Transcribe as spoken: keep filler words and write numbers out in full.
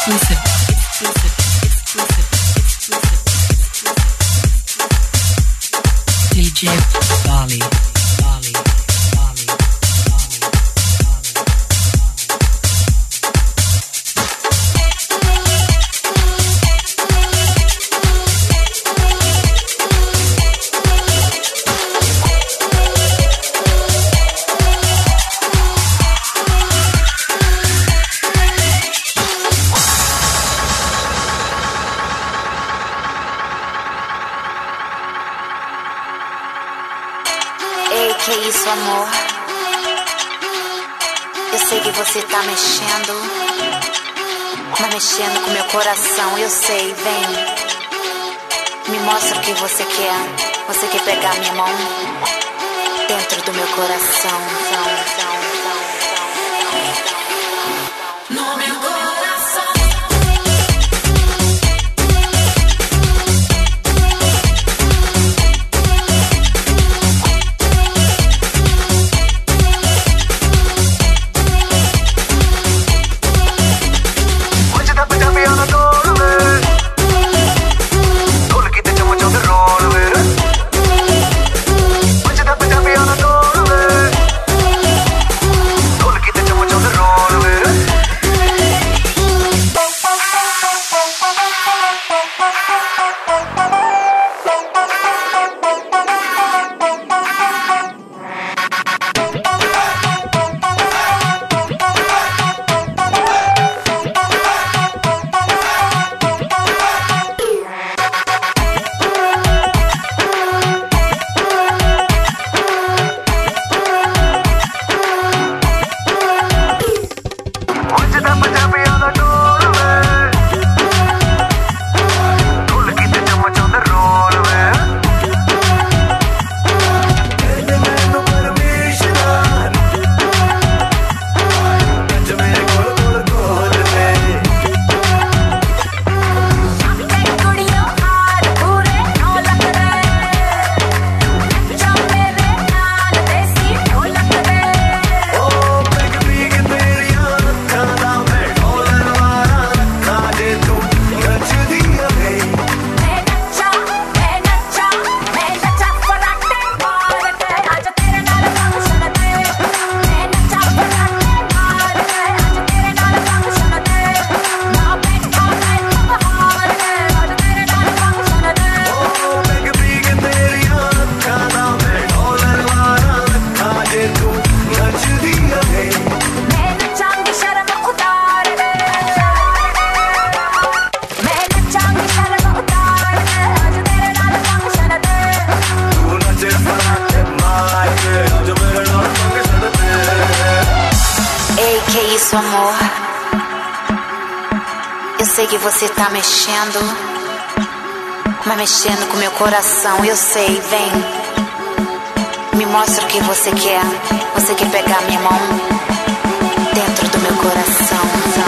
exclusive, exclusive, exclusive, exclusive, exclusive. D J Bali, Bali, Bali, Bali, Que isso, amor? Eu sei que você tá mexendo, mas mexendo com meu coração. Eu sei, vem. Me mostra o que você quer. Você quer pegar minha mão dentro do meu coração. No meu coração. Amor, eu sei que você tá mexendo, mas mexendo com meu coração. Eu sei, vem. Me mostra o que você quer. Você quer pegar minha mão dentro do meu coração.